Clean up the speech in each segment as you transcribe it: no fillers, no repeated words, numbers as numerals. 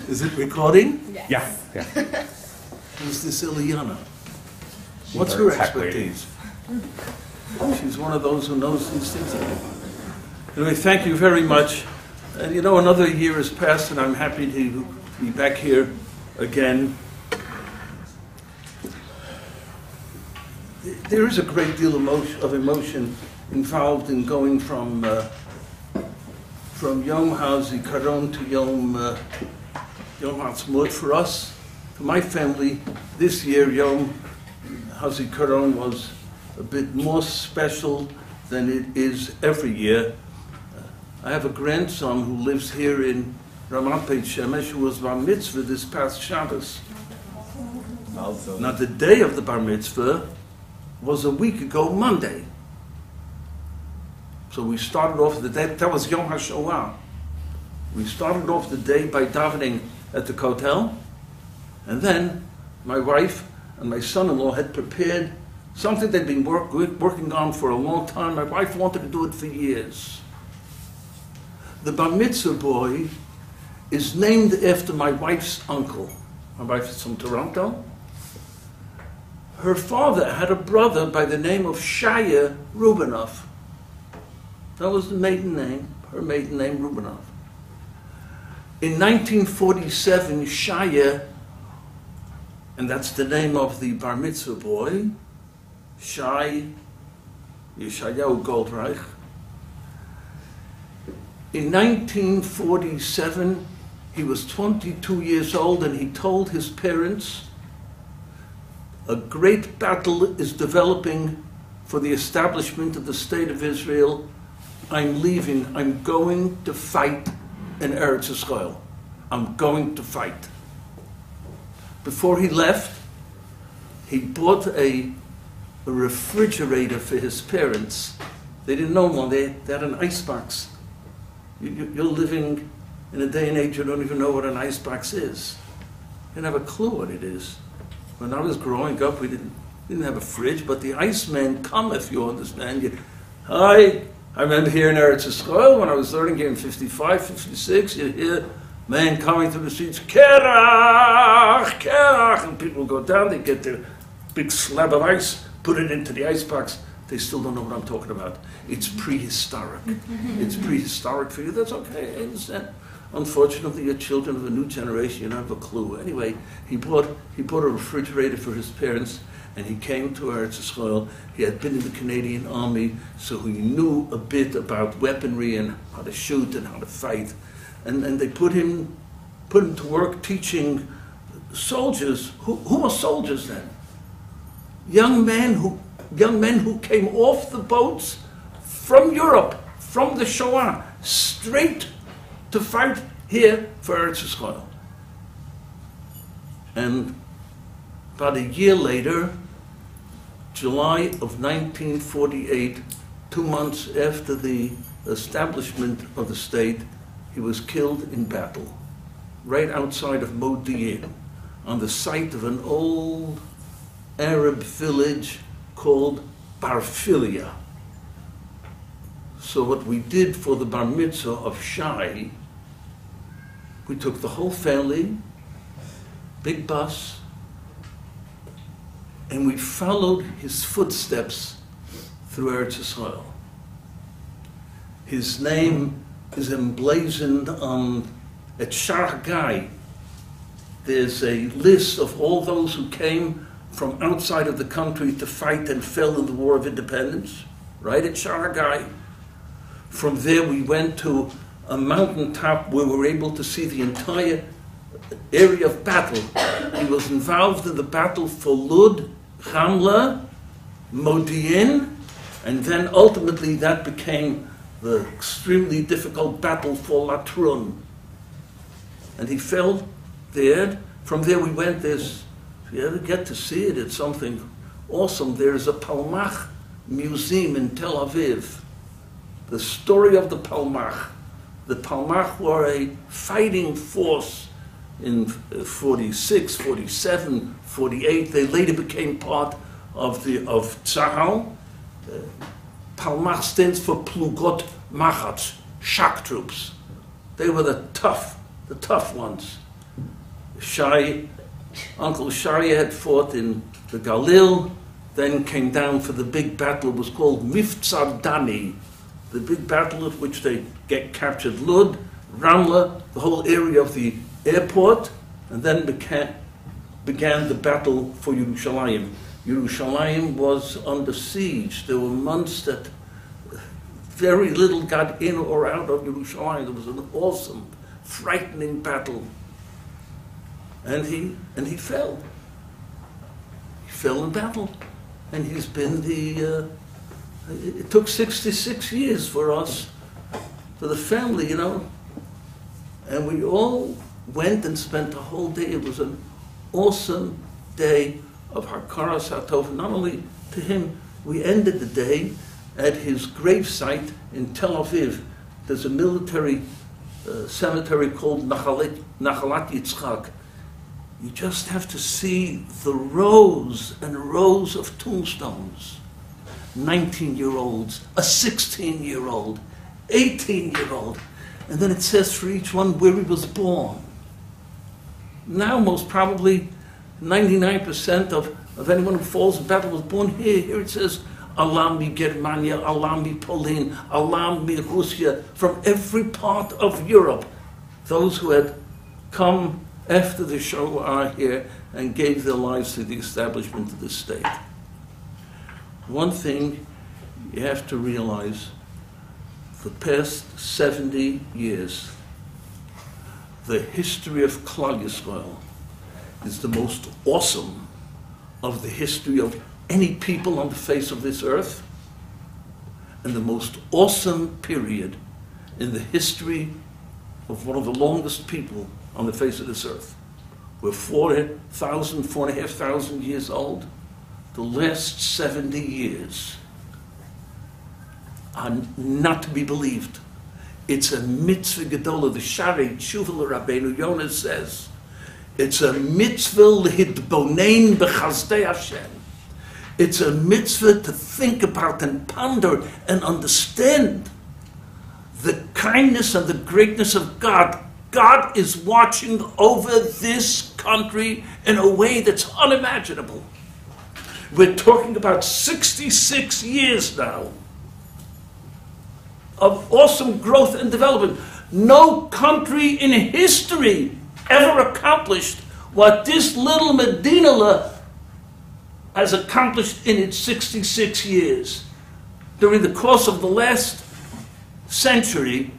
Is it recording? Yes. Yeah. Who's this Ileana? What's her expertise? She's one of those who knows these things. Anyway, thank you very much. And you know, another year has passed, and I'm happy to be back here again. There is a great deal of emotion involved in going from Yom HaZikaron to Yom Ha'atzmaut. For us, for my family, this year Yom HaZikaron was a bit more special than it is every year. I have a grandson who lives here in Ramat Beit Shemesh who was bar mitzvah this past Shabbos. Now the day of the bar mitzvah was a week ago Monday. So we started off the day, that was Yom HaShoah. We started off the day by davening at the Kotel, and then my wife and my son-in-law had prepared something they'd been working on for a long time. My wife wanted to do it for years. The bar mitzvah boy is named after my wife's uncle. My wife is from Toronto. Her father had a brother by the name of Shaya Rubinoff. That was the maiden name, her maiden name, Rubinoff. In 1947, Shaya, and that's the name of the bar mitzvah boy, Shai Yeshayahu Goldreich. In 1947, he was 22 years old, and he told his parents, a great battle is developing for the establishment of the State of Israel. I'm leaving. I'm going to fight in Eretz Yisrael. I'm going to fight. Before he left, he bought a refrigerator for his parents. They didn't know one. They had an icebox. You're living in a day and age you don't even know what an icebox is. You don't have a clue what it is. When I was growing up, we didn't have a fridge, but the Iceman cometh, you understand. I remember here in Eretz Yisrael, when I was learning here in 55, 56, you'd hear men coming through the streets, Kerach, Kerach, and people would go down, they get their big slab of ice, put it into the icebox. They still don't know what I'm talking about. It's prehistoric. It's prehistoric for you, that's okay, I understand. Unfortunately, you're children of a new generation, you don't have a clue. Anyway, he bought a refrigerator for his parents, and he came to Eretz Yisrael. He had been in the Canadian Army, so he knew a bit about weaponry and how to shoot and how to fight. And they put him to work teaching soldiers. Who were soldiers then? Young men who came off the boats from Europe, from the Shoah, straight to fight here for Eretz Yisrael. And about a year later, July of 1948, 2 months after the establishment of the state, he was killed in battle, right outside of Modi'in, on the site of an old Arab village called Barfilia. So what we did for the bar mitzvah of Shai, we took the whole family, big bus, and we followed his footsteps through Eretz Yisrael. His name is emblazoned at Shar Hagai. There's a list of all those who came from outside of the country to fight and fell in the War of Independence, right at Shar Hagai. From there we went to a mountaintop where we were able to see the entire area of battle. He was involved in the battle for Lud, Ramla, Modi'in, and then ultimately that became the extremely difficult battle for Latrun. And he fell there. From there we went, if you ever get to see it, it's something awesome. There's a Palmach museum in Tel Aviv. The story of the Palmach. The Palmach were a fighting force in 46, 47, 48. They later became part of Tzahal. Palmach stands for Plugot Machatz, shock troops. They were the tough ones. Uncle Shai had fought in the Galil, then came down for the big battle. It was called Miftzar Dani, the big battle at which they captured Lud, Ramla, the whole area of the airport, and then began the battle for Yerushalayim. Yerushalayim was under siege. There were months that very little got in or out of Yerushalayim. There was an awesome, frightening battle. And he fell. He fell in battle. And he's been it took 66 years for us, for the family, you know. And we all went and spent the whole day. It was an awesome day of Hakaras HaTov. Not only to him, we ended the day at his gravesite in Tel Aviv. There's a military cemetery called Nachalat Yitzchak. You just have to see the rows and rows of tombstones. 19-year-olds, a 16-year-old, 18-year-old. And then it says for each one where he was born. Now most probably 99% of anyone who falls in battle was born here. Here it says, Alam mi Germania, Alam mi Poland, Alam mi Russia, from every part of Europe. Those who had come after the Shoah are here and gave their lives to the establishment of the state. One thing you have to realize, the past 70 years, the history of Klal Yisrael is the most awesome of the history of any people on the face of this earth, and the most awesome period in the history of one of the longest people on the face of this earth. We're 4,500 years old. The last 70 years are not to be believed. It's a mitzvah gedolah. The Sharei Tshuva Rabbeinu Yonah says, it's a mitzvah lehitbonein b'chazdei Hashem. It's a mitzvah to think about and ponder and understand the kindness and the greatness of God. God is watching over this country in a way that's unimaginable. We're talking about 66 years now of awesome growth and development. No country in history ever accomplished what this little Medina has accomplished in its 66 years. During the course of the last century,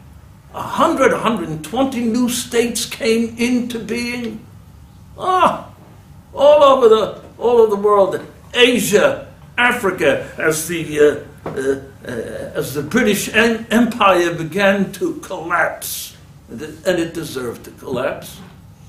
120 new states came into being. All over the world, Asia, Africa, as the British Empire began to collapse, and it deserved to collapse.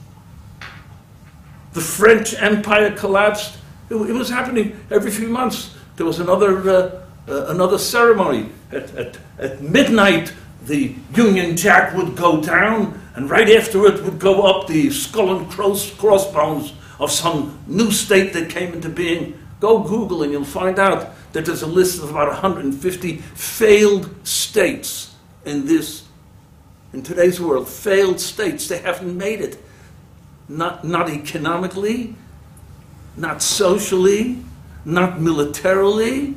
The French Empire collapsed. It was happening every few months. There was another ceremony at midnight. The Union Jack would go down, and right after it would go up the skull and crossbones of some new state that came into being. Go Google and you'll find out that there's a list of about 150 failed states in today's world. Failed states. They haven't made it. Not economically, not socially, not militarily.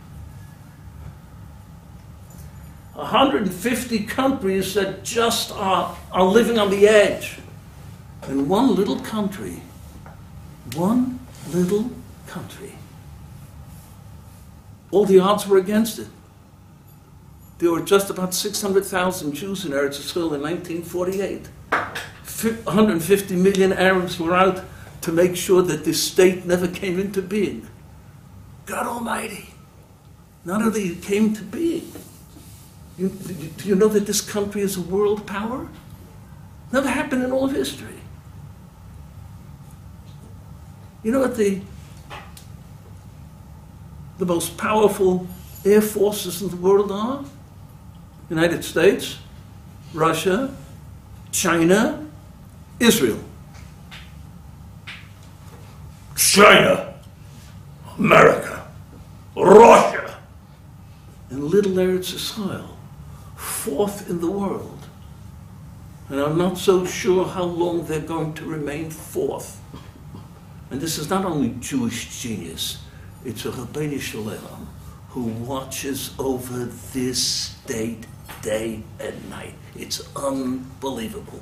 150 countries that just are living on the edge. And one little country, all the odds were against it. There were just about 600,000 Jews in Eretz Yisrael in 1948. 150 million Arabs were out to make sure that this state never came into being. God Almighty, none of these came to being. Do you know that this country is a world power? Never happened in all of history. You know what the most powerful air forces in the world are? United States, Russia, China, Israel. China, America, Russia, and little Eretz Yisrael, fourth in the world. And I'm not so sure how long they're going to remain fourth. And this is not only Jewish genius, it's a Rabbeinu Shalom who watches over this state day and night. It's unbelievable.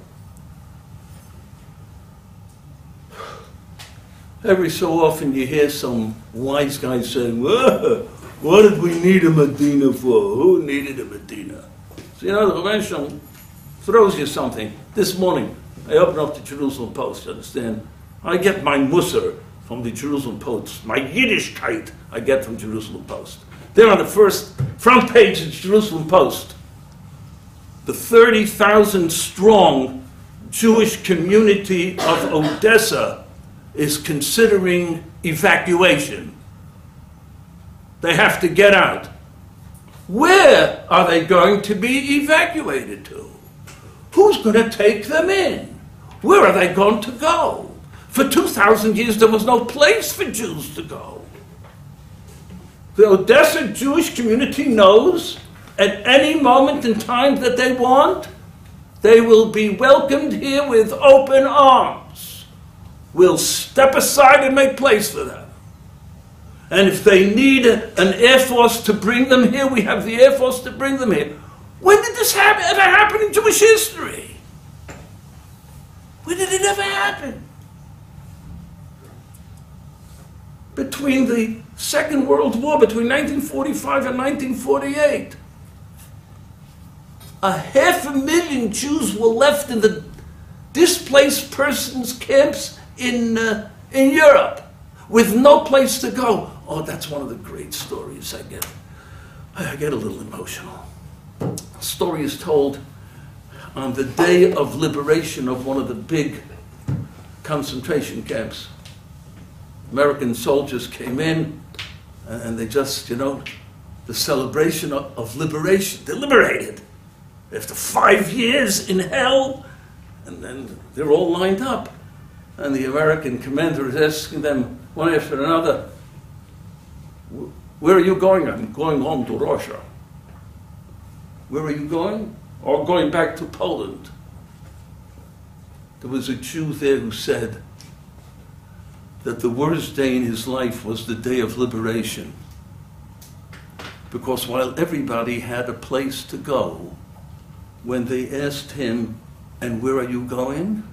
Every so often you hear some wise guy saying, "Whoa, what did we need a Medina for? Who needed a Medina?" So, you know, the Rabbeinu Shalom throws you something. This morning, I opened up the Jerusalem Post, you understand? I get my Musar from the Jerusalem Post. My Yiddishkeit I get from Jerusalem Post. There on the front page of the Jerusalem Post, the 30,000 strong Jewish community of Odessa is considering evacuation. They have to get out. Where are they going to be evacuated to? Who's going to take them in? Where are they going to go? For 2,000 years there was no place for Jews to go. The Odessa Jewish community knows at any moment in time that they want, they will be welcomed here with open arms. We'll step aside and make place for them. And if they need an Air Force to bring them here, we have the Air Force to bring them here. When did this ever happen in Jewish history? When did it ever happen? Between the Second World War, between 1945 and 1948, 500,000 Jews were left in the displaced persons camps in Europe with no place to go. Oh, that's one of the great stories I get. I get a little emotional. The story is told on the day of liberation of one of the big concentration camps. American soldiers came in and they just, you know, the celebration of liberation. They're liberated. After 5 years in hell, and then they're all lined up. And the American commander is asking them one after another, "Where are you going?" "I'm going home to Russia." "Where are you going?" "Or going back to Poland." There was a Jew there who said that the worst day in his life was the day of liberation. Because while everybody had a place to go, when they asked him, "And where are you going?"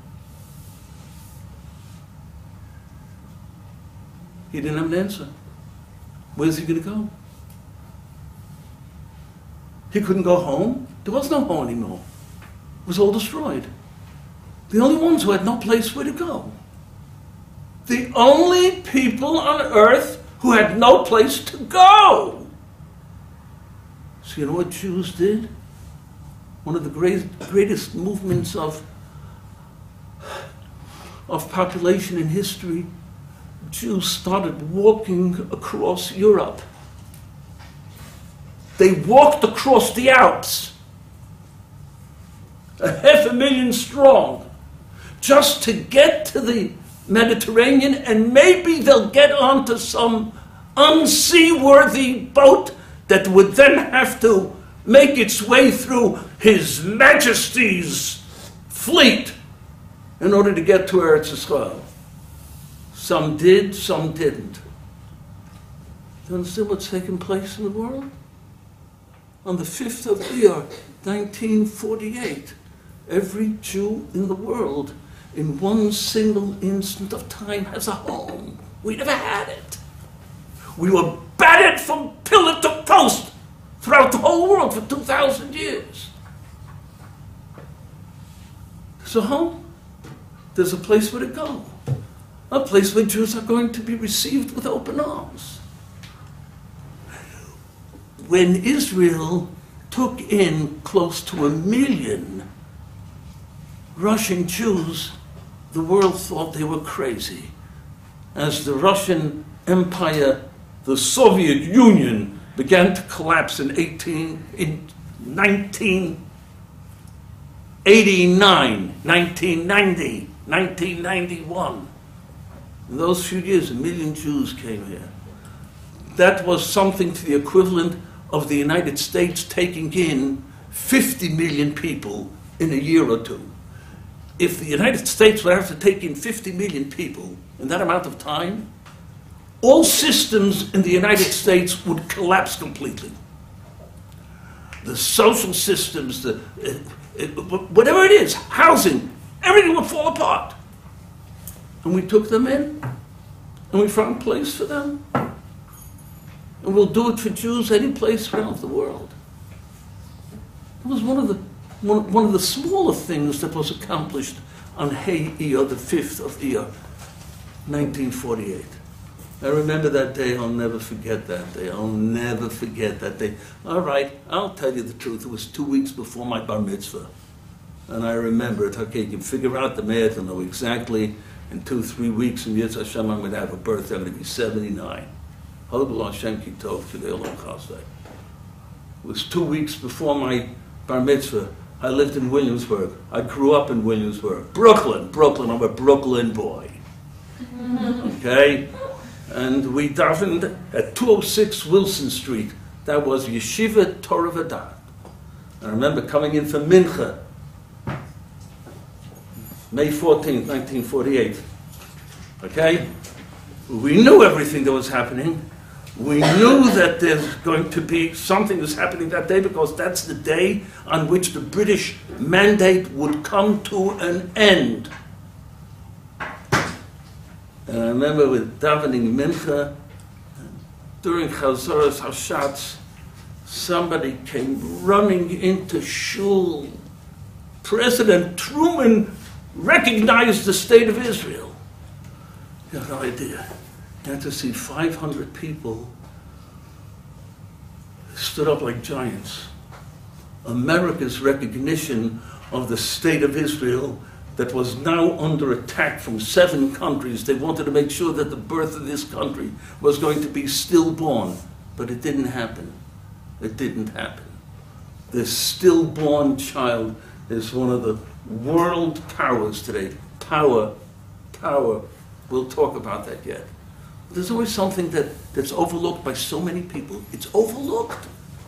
he didn't have an answer. Where's he going to go? He couldn't go home. There was no home anymore. It was all destroyed. The only ones who had no place where to go. The only people on earth who had no place to go. So you know what Jews did? One of the greatest movements of population in history, Jews started walking across Europe. They walked across the Alps, 500,000 strong, just to get to the Mediterranean, and maybe they'll get onto some unseaworthy boat that would then have to make its way through His Majesty's fleet in order to get to Eretz Yisrael. Some did, some didn't. Do you understand what's taking place in the world? On the 5th of Iyar, 1948, every Jew in the world in one single instant of time has a home. We never had it. We were battered from pillar to post throughout the whole world for 2,000 years. There's a home. There's a place where to go. A place where Jews are going to be received with open arms. When Israel took in close to 1 million Russian Jews, the world thought they were crazy. As the Russian Empire, the Soviet Union, began to collapse in 1989, 1990, 1991. In those few years, 1 million Jews came here. That was something to the equivalent of the United States taking in 50 million people in a year or two. if the United States would have to take in 50 million people in that amount of time, all systems in the United States would collapse completely. The social systems, whatever it is, housing, everything would fall apart. And we took them in, and we found a place for them. And we'll do it for Jews any place around the world. It was one of the smaller things that was accomplished on Hey Iyar, the 5th of Iyar, 1948. I remember that day. I'll never forget that day. I'll never forget that day. All right, I'll tell you the truth. It was 2 weeks before my bar mitzvah. And I remember it. Okay, you can figure out the math and know exactly in 2-3 weeks in Yitz Hashem I'm going to have a birthday. I'm going to be 79. Hodel Hashem ki tov Sh'nei Olam Chasdei. It was 2 weeks before my bar mitzvah. I lived in Williamsburg. I grew up in Williamsburg. Brooklyn. I'm a Brooklyn boy. Okay? And we davened at 206 Wilson Street. That was Yeshiva Torah V'Dat. I remember coming in for Mincha, May 14th, 1948. Okay? We knew everything that was happening. We knew that there's going to be something that's happening that day because that's the day on which the British mandate would come to an end. And I remember with davening Mincha, during Chazoras Hashatz, somebody came running into shul. President Truman recognized the state of Israel. You have no idea. You had to see 500 people stood up like giants. America's recognition of the state of Israel that was now under attack from 7 countries. They wanted to make sure that the birth of this country was going to be stillborn, but it didn't happen. It didn't happen. This stillborn child is one of the world powers today. Power. We'll talk about that yet. There's always something that's overlooked by so many people. It's overlooked.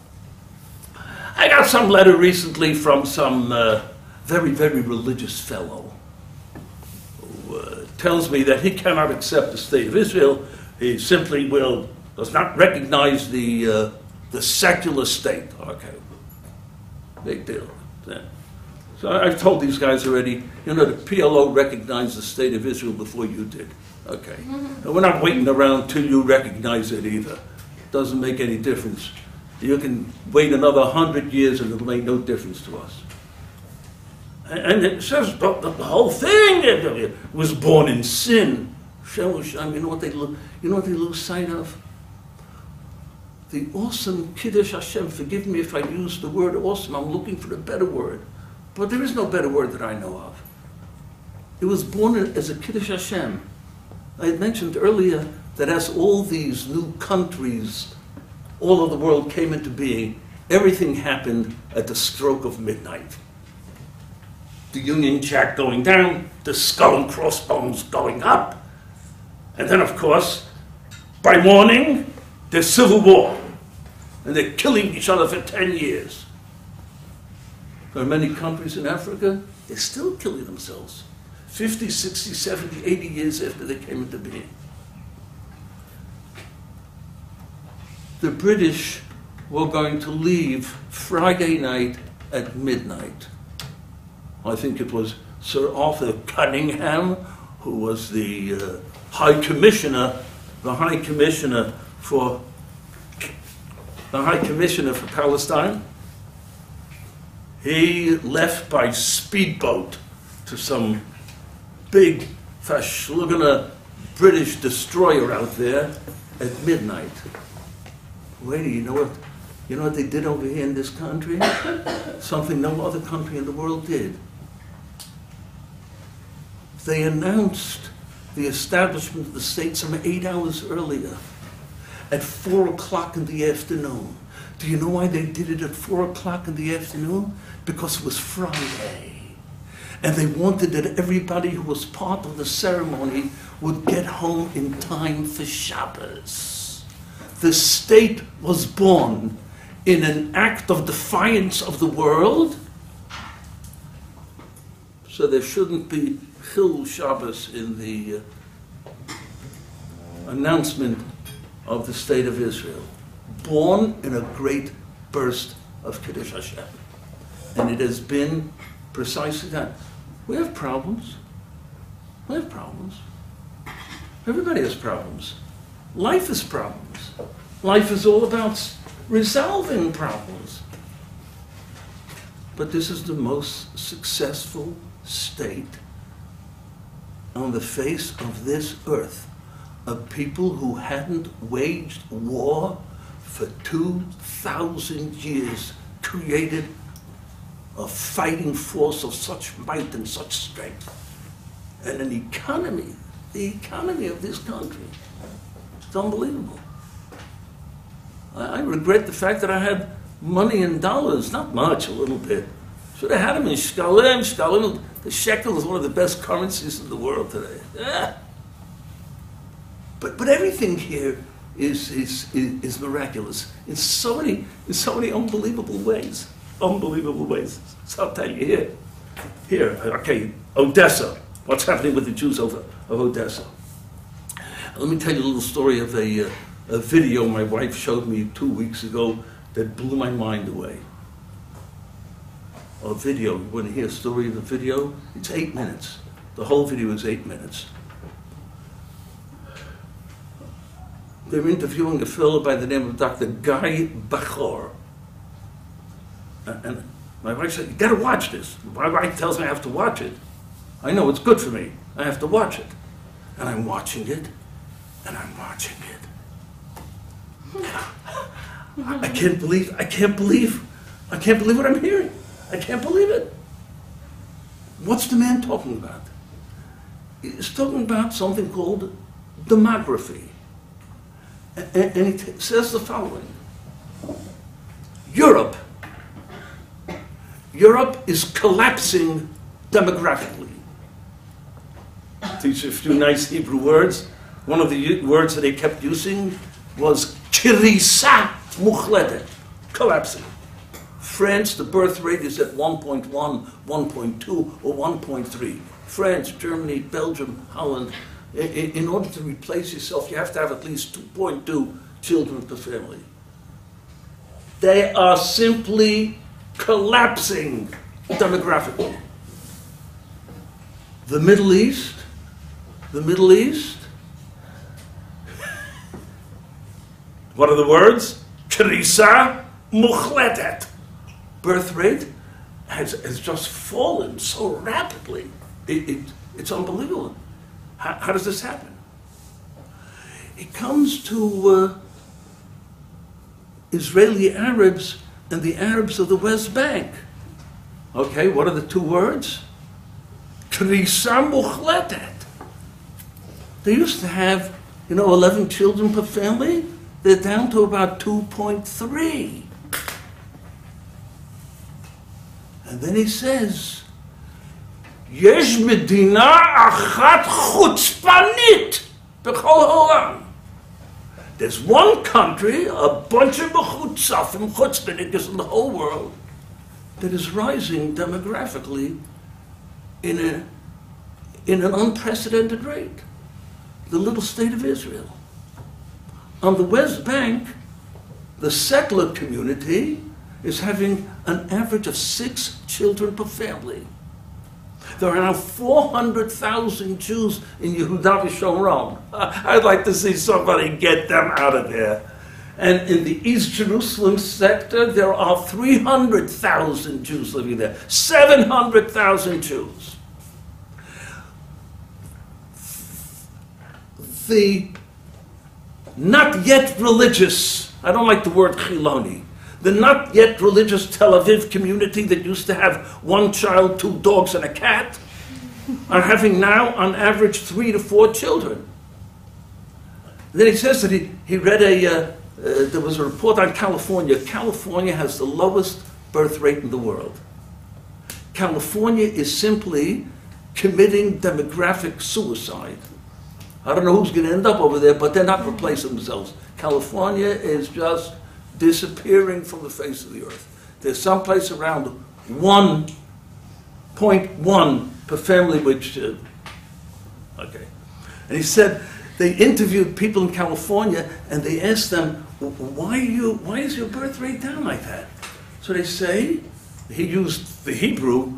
I got some letter recently from some very, very religious fellow who tells me that he cannot accept the state of Israel. He simply does not recognize the secular state. Okay, big deal. So I've told these guys already, the PLO recognized the state of Israel before you did. Okay. And we're not waiting around till you recognize it either. Doesn't make any difference. You can wait another 100 years and it'll make no difference to us. And it says the whole thing was born in sin. You know what they lose sight of? The awesome Kiddush Hashem. Forgive me if I use the word awesome. I'm looking for a better word. But there is no better word that I know of. It was born as a Kiddush Hashem. I had mentioned earlier that as all these new countries, all of the world came into being, everything happened at the stroke of midnight. The Union Jack going down, the skull and crossbones going up, and then, of course, by morning, there's civil war, and they're killing each other for 10 years. There are many countries in Africa, they're still killing themselves. 50, 60, 70, 80 years after they came into being. The British were going to leave Friday night at midnight. I think it was Sir Arthur Cunningham, who was the High Commissioner for Palestine. He left by speedboat to some big Fashlugana British destroyer out there at midnight. Wait, you know what they did over here in this country? Something no other country in the world did. They announced the establishment of the state some 8 hours earlier, at 4 o'clock in the afternoon. Do you know why they did it at 4 o'clock in the afternoon? Because it was Friday. And they wanted that everybody who was part of the ceremony would get home in time for Shabbos. The state was born in an act of defiance of the world. so there shouldn't be Chil Shabbos in the announcement of the State of Israel. Born in a great burst of Kiddush Hashem. And it has been precisely that. We have problems. We have problems. Everybody has problems. Life is problems. Life is all about resolving problems. But this is the most successful state on the face of this earth of people who hadn't waged war for 2,000 years, created a fighting force of such might and such strength, and an economy, the economy of this country. It's unbelievable. I regret the fact that I had money in dollars, not much, a little bit. Should have had them in shkalim. Shkalim, the shekel is one of the best currencies in the world today. Yeah. But everything here is miraculous in so many unbelievable ways. Unbelievable ways. So I'll tell you here, okay, Odessa. What's happening with the Jews of Odessa? Let me tell you a little story of a video my wife showed me 2 weeks ago that blew my mind away. A video. You want to hear a story of a video? It's 8 minutes. The whole video is 8 minutes. They're interviewing a fellow by the name of Dr. Guy Bachor. And my wife said, you got to watch this. My wife tells me I have to watch it. I know it's good for me. I have to watch it. And I'm watching it, and I'm watching it. I can't believe what I'm hearing. I can't believe it. What's the man talking about? He's talking about something called demography. And he says the following. Europe is collapsing demographically. Teach you a few nice Hebrew words. One of the words that they kept using was kirisa muchledet, collapsing. France, the birth rate is at 1.1, 1.2, or 1.3. France, Germany, Belgium, Holland. In order to replace yourself, you have to have at least 2.2 children per family. They are simply collapsing demographically. The Middle East, what are the words? Krisa muchletet. Birth rate has just fallen so rapidly. It's unbelievable. How does this happen? It comes to Israeli Arabs and the Arabs of the West Bank. Okay, what are the two words? Krisa muchletet. They used to have, 11 children per family. They're down to about 2.3. And then he says, Yesh medina achat chutzpanit b'chol ha'olam. There's one country, a bunch of mechutzafim, chutzpanikas in the whole world, that is rising demographically in an unprecedented rate. The little state of Israel. On the West Bank, the secular community is having an average of 6 children per family. There are now 400,000 Jews in Yehuda v'Shomron. I'd like to see somebody get them out of there. And in the East Jerusalem sector, there are 300,000 Jews living there. 700,000 Jews. The not yet religious, I don't like the word chiloni, the not yet religious Tel Aviv community that used to have 1 child, 2 dogs, and a cat, are having now on average 3 to 4 children. Then he says that he read there was a report on California. California has the lowest birth rate in the world. California is simply committing demographic suicide. I don't know who's going to end up over there, but they're not replacing themselves. California is just disappearing from the face of the earth. There's someplace around 1 0.1 per family, which, okay. And he said they interviewed people in California and they asked them, why is your birth rate down like that? So they say, he used the Hebrew,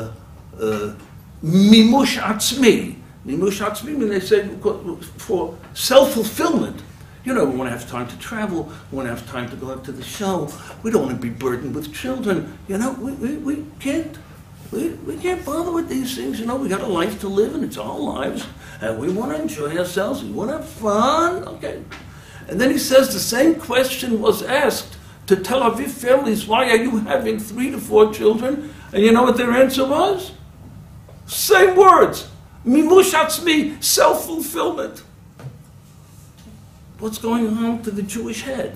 mimush atzmi. Mimush atzmi, mean they say for self-fulfillment. You know, we want to have time to travel, we want to have time to go out to the show, we don't want to be burdened with children. You know, we can't bother with these things. You know, we got a life to live and it's our lives. And we want to enjoy ourselves, we want to have fun. Okay. And then he says the same question was asked to Tel Aviv families, why are you having 3 to 4 children? And you know what their answer was? Same words. Mimush atzmi, self-fulfillment. What's going on to the Jewish head?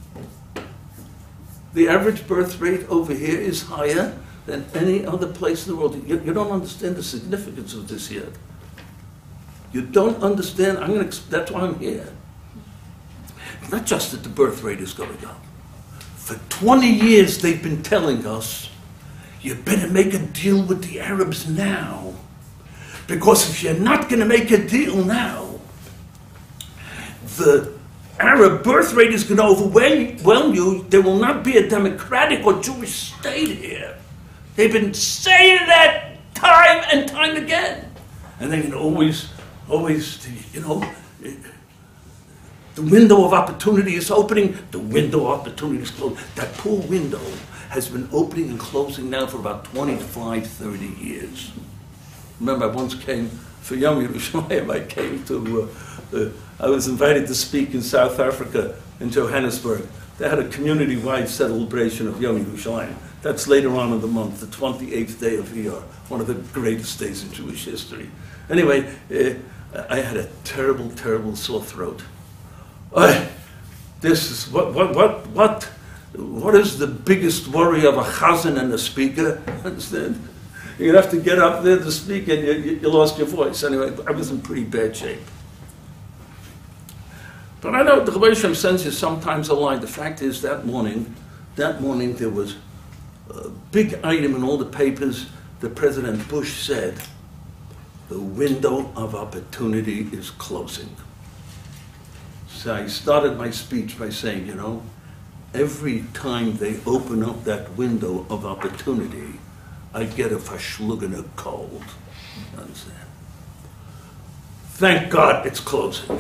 The average birth rate over here is higher than any other place in the world. You don't understand the significance of this yet. You don't understand. That's why I'm here. It's not just that the birth rate is going up. For 20 years they've been telling us, you better make a deal with the Arabs now. Because if you're not going to make a deal now, the Arab birth rate is going to overwhelm you. There will not be a democratic or Jewish state here. They've been saying that time and time again. And then always, you know, the window of opportunity is opening, the window of opportunity is closing. That poor window has been opening and closing now for about 25, 30 years. Remember, I once came for Yom Yerushalayim. I came to, I was invited to speak in South Africa, in Johannesburg. They had a community-wide celebration of Yom Yerushalayim. That's later on in the month, the 28th day of Iyar, one of the greatest days in Jewish history. Anyway, I had a terrible, terrible sore throat. This is what is the biggest worry of a chazan and a speaker? Understand? You'd have to get up there to speak and you lost your voice. Anyway, I was in pretty bad shape. But I know the Rebbe Shem sends you sometimes a line. The fact is that morning there was a big item in all the papers that President Bush said, the window of opportunity is closing. So I started my speech by saying, you know, every time they open up that window of opportunity, I get a verschluggene cold. Understand? Thank God it's closing.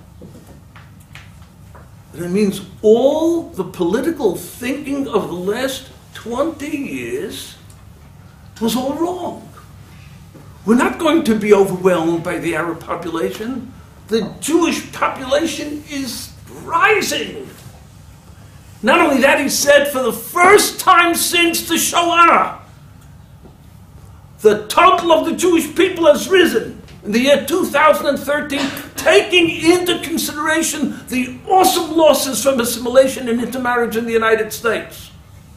And it means all the political thinking of the last 20 years was all wrong. We're not going to be overwhelmed by the Arab population. The Jewish population is rising. Not only that, he said, for the first time since the Shoah, the total of the Jewish people has risen in the year 2013, taking into consideration the awesome losses from assimilation and intermarriage in the United States.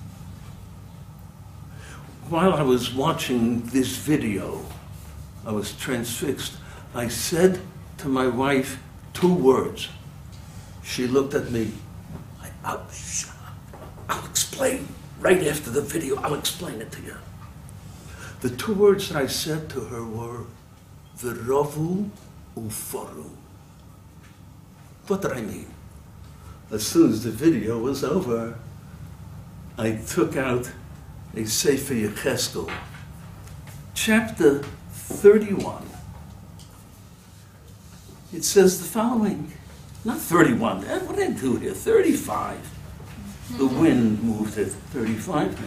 While I was watching this video, I was transfixed. I said to my wife 2 words. She looked at me. I'll explain right after the video. I'll explain it to you. The 2 words that I said to her were, V'rovu uforu. What did I mean? As soon as the video was over, I took out a Sefer Yecheskel, chapter 31. It says the following, not 31, what did I do here? 35. The wind moved it. 35.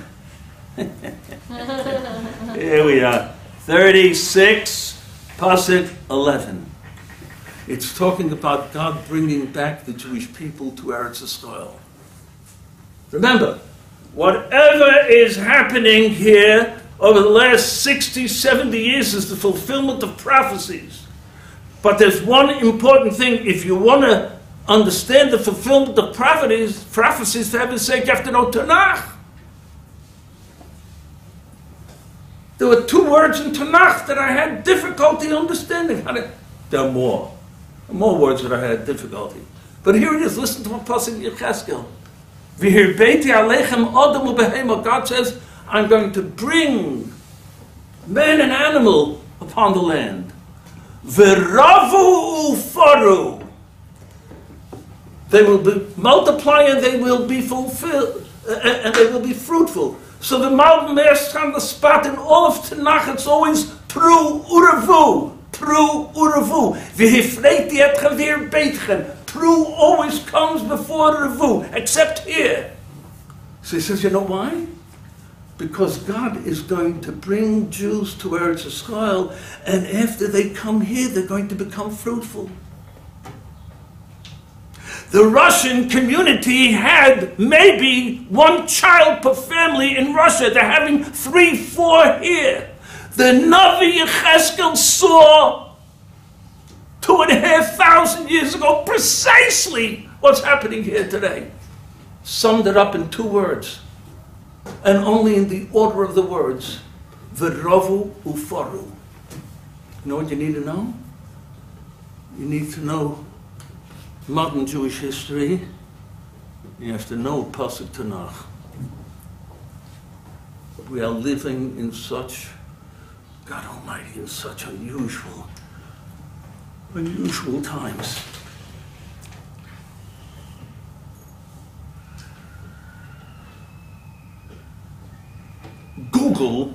Here we are. 36, Pasuk 11. It's talking about God bringing back the Jewish people to Eretz Yisrael. Remember, whatever is happening here over the last 60, 70 years is the fulfillment of prophecies. But there's one important thing. If you want to understand the fulfillment of prophecies, for heaven's sake, you have to know Tanakh. There were 2 words in Tanakh that I had difficulty understanding. There are more words that I had difficulty. But here it is. Listen to what Pasuk Yecheskel. V'hirbeiti aleichem adam u'behema. God says, I'm going to bring man and animal upon the land. V'ravu ufaru. They will be multiply and they will be fulfilled, and they will be fruitful. So the mountain master on the spot in all of Tanakh, it's always Pru Uravu. Pru Uravu. V'hifreti et chavir beitchen. Pru always comes before Uravu, except here. So he says, you know why? Because God is going to bring Jews to Eretz Yisrael, and after they come here, they're going to become fruitful. The Russian community had maybe one child per family in Russia. They're having 3, 4 here. The Navi Yechezkel saw 2,500 years ago precisely what's happening here today. Summed it up in 2 words, and only in the order of the words, V'ravu ufaru. You know what you need to know? You need to know modern Jewish history. You have to know Pasuk Tanakh. We are living in such, God Almighty, in such unusual times. Google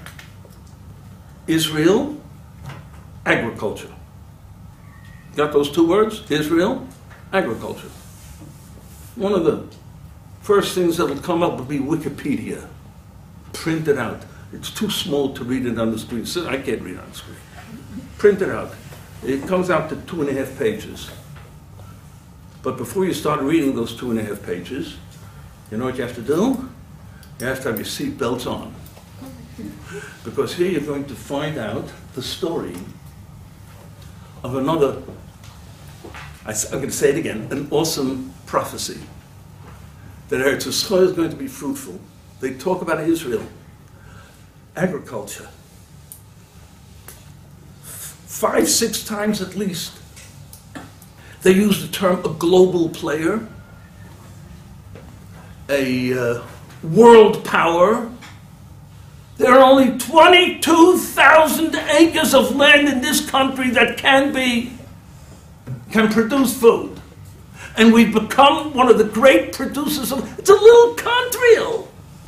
Israel agriculture. Got those 2 words? Israel agriculture. One of the first things that will come up will be Wikipedia. Print it out. It's too small to read it on the screen. So I can't read it on the screen. Print it out. It comes out to 2.5 pages. But before you start reading those 2.5 pages, you know what you have to do? You have to have your seat belts on. Because here you're going to find out the story of another, I'm going to say it again, an awesome prophecy. That Eretz Yisrael is going to be fruitful. They talk about Israel, agriculture. 5, 6 times at least. They use the term a global player, a world power. There are only 22,000 acres of land in this country that can produce food. And we've become one of the great producers of, it's a little country.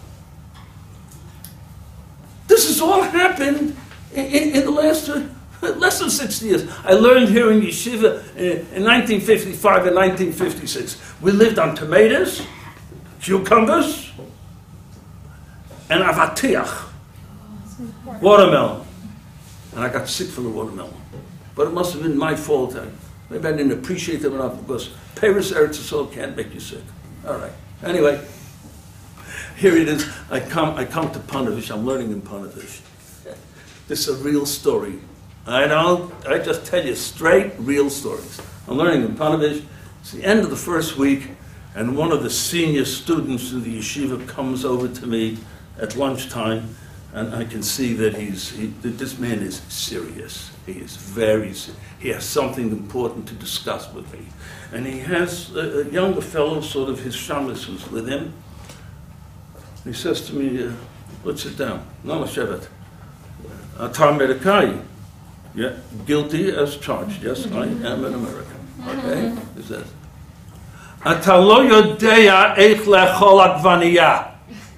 This has all happened in the last less than 60 years. I learned here in Yeshiva in 1955 and 1956. We lived on tomatoes, cucumbers, and avatiach, watermelon. And I got sick from the watermelon. But it must have been my fault. Maybe I didn't appreciate them enough because Paris Eretz Yisrael can't make you sick. All right. Anyway, here it is. I come to Panovich. I'm learning in Panovich. This is a real story. I just tell you straight, real stories. I'm learning in Panovich. It's the end of the first week, and one of the senior students in the yeshiva comes over to me at lunchtime, and I can see that this man is serious. He is very serious. He has something important to discuss with me. And he has a younger fellow, sort of his shamus, who's with him. He says to me, let's sit down. Nama Shevet. Atar Amerikai. Yeah, guilty as charged. Yes, I am an American. Okay? He says, Ata lo yodea eich lechol advaniya.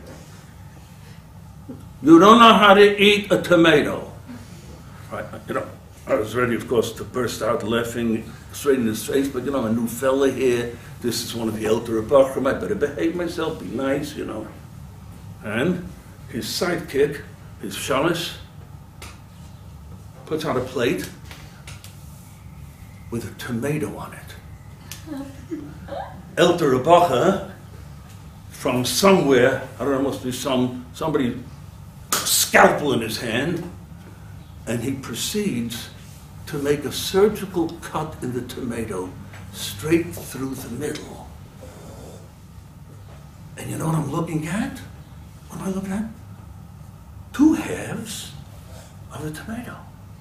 You don't know how to eat a tomato. Right, I was ready, of course, to burst out laughing straight in his face, but, a new fella here, this is one of the elder Rebachim, I better behave myself, be nice, And his sidekick, his shamus, puts out a plate with a tomato on it. Elder Rebacha, from somewhere, I don't know, must be somebody, scalpel in his hand, and he proceeds to make a surgical cut in the tomato straight through the middle. And you know what I'm looking at? What am I looking at? 2 halves of a tomato.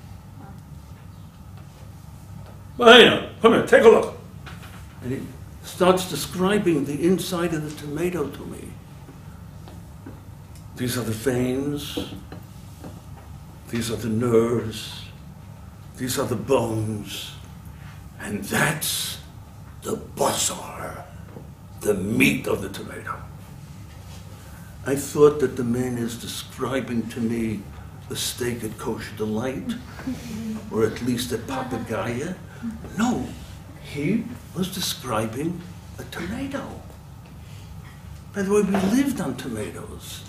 Well, come here, take a look. And he starts describing the inside of the tomato to me. These are the veins. these are the nerves, these are the bones, and that's the basar, the meat of the tomato. I thought that the man is describing to me a steak at Kosher Delight, or at least at Papagaya. No, he was describing a tomato. By the way, we lived on tomatoes.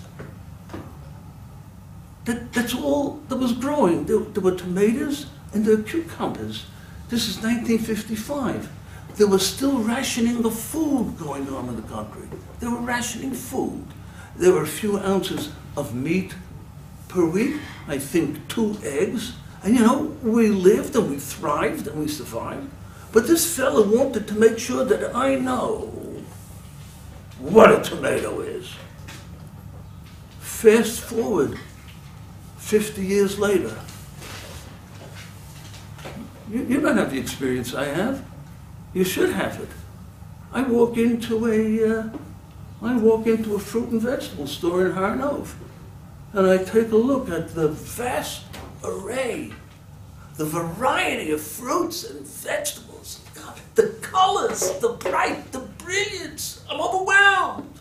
That's all that was growing. There were tomatoes and there were cucumbers. This is 1955. There was still rationing of food going on in the country. They were rationing food. There were a few ounces of meat per week, I think 2 eggs. And you know, we lived and we thrived and we survived. But this fellow wanted to make sure that I know what a tomato is. Fast forward 50 years later. You don't have the experience I have. You should have it. I walk into a fruit and vegetable store in Har Nov, and I take a look at the vast array, the variety of fruits and vegetables, the colors, the bright, the brilliance. I'm overwhelmed.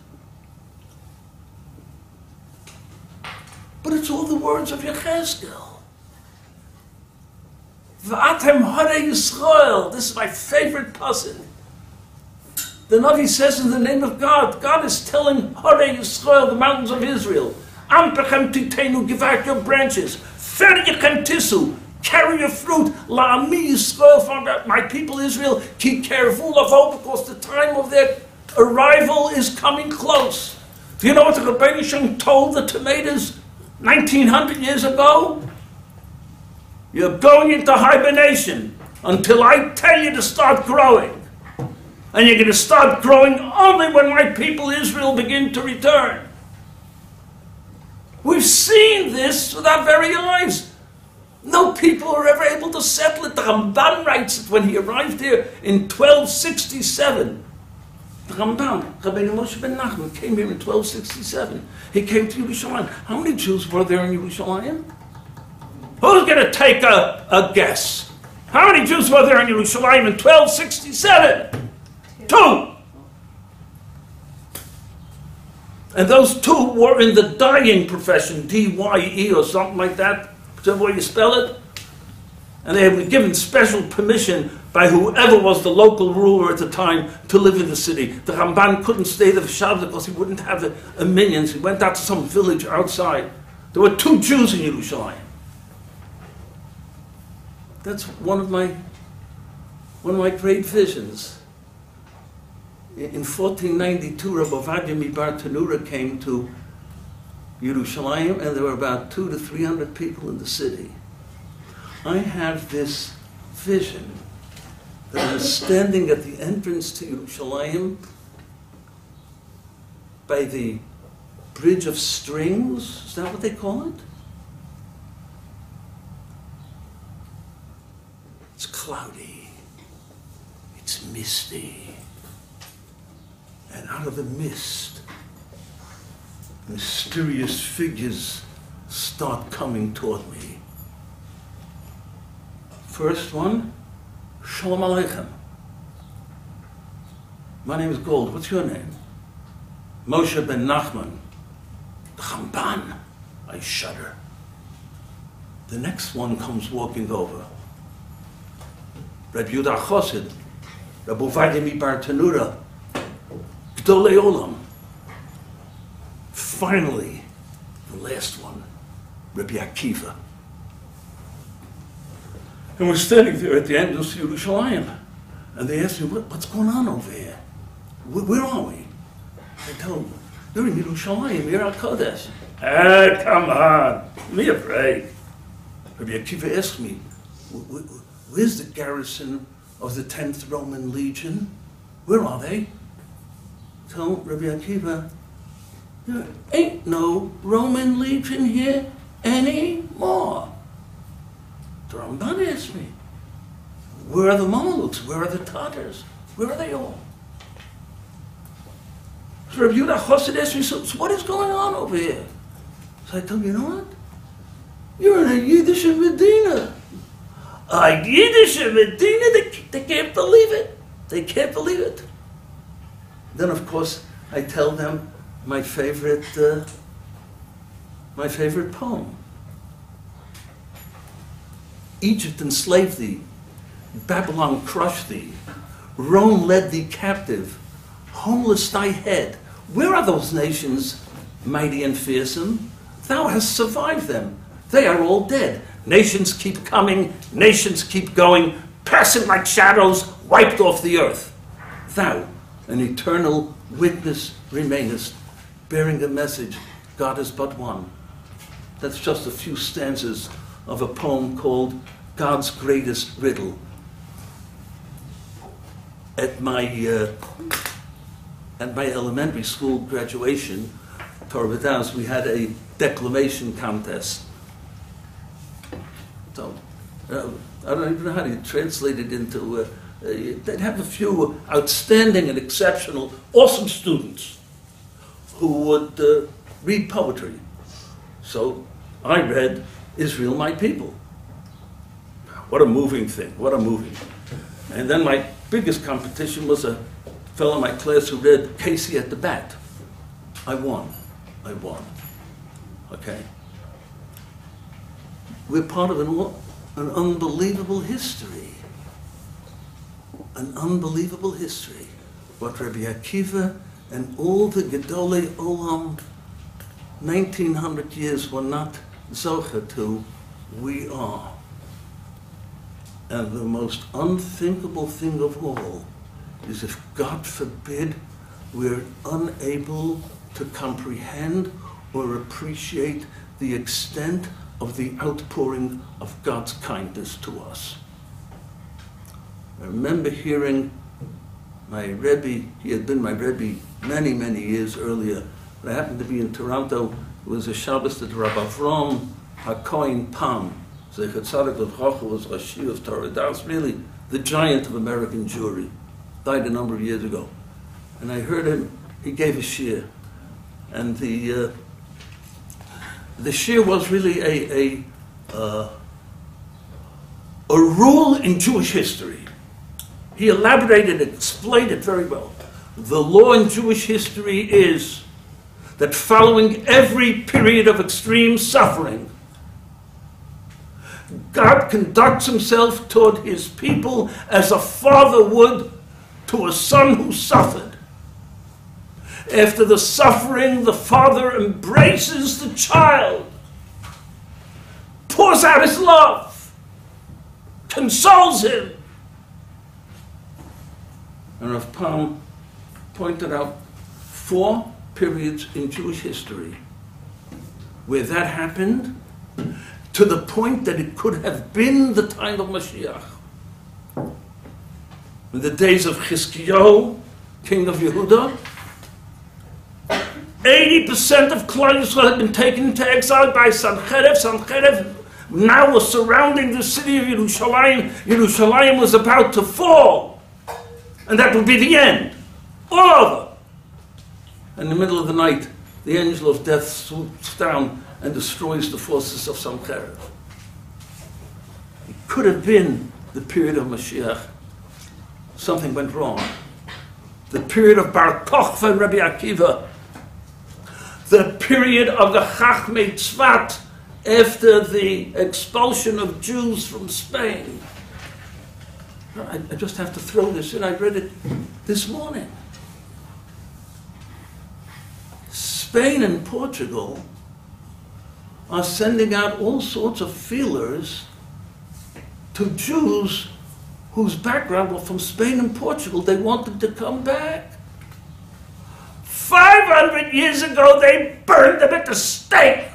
But it's all the words of Yechezkel. V'atem harei Yisrael. This is my favorite pasuk. The Navi says in the name of God, God is telling Harei Yisrael, the mountains of Israel, Ampechem titenu, give out your branches. Fergechem tisu, carry your fruit. La'ami Yisrael, found out my people Israel, keep careful of all, because the time of their arrival is coming close. Do you know what the Rebbeinu Shem told the tomatoes 1900 years ago? You're going into hibernation until I tell you to start growing. And you're going to start growing only when my people Israel begin to return. We've seen this with our very eyes. No people are ever able to settle it. The Ramban writes it when he arrived here in 1267. The Ramban, Rabbeinu Moshe ben Nachman, came here in 1267. He came to Yerushalayim. How many Jews were there in Yerushalayim? Who's going to take a guess? How many Jews were there in Yerushalayim in 1267? 2. And those 2 were in the dyeing profession, D-Y-E or something like that, whichever way you spell it. And they were given special permission by whoever was the local ruler at the time to live in the city. The Ramban couldn't stay there for Shabbos because he wouldn't have a minions. He went out to some village outside. There were 2 Jews in Yerushalayim. That's one of my great visions. In 1492, Rabbi Ovadia Mibar Tanura came to Yerushalayim, and there were about 200 to 300 people in the city. I have this vision that I'm standing at the entrance to Yerushalayim by the Bridge of Strings. Is that what they call it? It's cloudy. It's misty. And out of the mist, mysterious figures start coming toward me. First one, Shalom Aleichem. My name is Gold. What's your name? Moshe ben Nachman. The Ramban. I shudder. The next one comes walking over. Reb Yehuda Chosid, Reb Ovadia Mibar Tanura, Gdolei Olam. Finally, the last one, Rabbi Akiva. And we're standing there at the end of Yerushalayim, and they ask me, what's going on over here? Where are we? I tell them, you're in Yerushalayim, you're at Kodesh. Ah, come on, be afraid. Rabbi Akiva asked me, where's the garrison of the 10th Roman Legion? Where are they? Tell Rabbi Akiva, there ain't no Roman Legion here anymore. The Ramban asked me, where are the Mamelukes? Where are the Tatars? Where are they all? So Rabbi Yehuda Chosid asked me, so what is going on over here? So I told him, you know what? You're in a Yiddish Medina. A Yiddish Medina? They can't believe it. They can't believe it. Then, of course, I tell them my favorite poem. Egypt enslaved thee, Babylon crushed thee, Rome led thee captive, homeless thy head. Where are those nations, mighty and fearsome? Thou hast survived them. They are all dead. Nations keep coming, nations keep going, passing like shadows, wiped off the earth. Thou, an eternal witness, remainest, bearing a message, God is but one. That's just a few stanzas of a poem called God's Greatest Riddle. At my elementary school graduation, Torah B'Davs, we had a declamation contest. So, I don't even know how to translate it into, they'd have a few outstanding and exceptional, awesome students who would read poetry. So I read Israel, My People. What a moving thing, what a moving thing. And then my biggest competition was a fellow in my class who read Casey at the Bat. I won. Okay? We're part of an unbelievable history. An unbelievable history. What Rabbi Akiva and all the Gedolei Olam, 1900 years were not zocher to, we are. And the most unthinkable thing of all is if, God forbid, we're unable to comprehend or appreciate the extent of the outpouring of God's kindness to us. I remember hearing my Rebbe, he had been my Rebbe many, many years earlier, but I happened to be in Toronto. It was a Shabbos that Rabbi Avram HaKohen Pam, Zecher Tzadik Livracha, was Rashi of Torah B'Davs, really the giant of American Jewry, died a number of years ago. And I heard him, he gave a shiur, and the shiur was really a rule in Jewish history. He elaborated and explained it very well. The law in Jewish history is that following every period of extreme suffering, God conducts himself toward his people as a father would to a son who suffered. After the suffering, the father embraces the child, pours out his love, consoles him. And Rav Pam pointed out 4 periods in Jewish history where that happened, to the point that it could have been the time of Mashiach. In the days of Chizkiyahu, king of Yehuda, 80% of Klal Yisrael had been taken into exile by Sancherev. Sancherev now was surrounding the city of Yerushalayim. Yerushalayim was about to fall. And that would be the end. All over. In the middle of the night, the angel of death swoops down and destroys the forces of Sancherev. It could have been the period of Mashiach. Something went wrong. The period of Bar Kochva and Rabbi Akiva. The period of the Chachmei Tzvat after the expulsion of Jews from Spain. I just have to throw this in. I read it this morning. Spain and Portugal are sending out all sorts of feelers to Jews whose background were from Spain and Portugal. They want them to come back. 500 years ago, they burned them at the stake.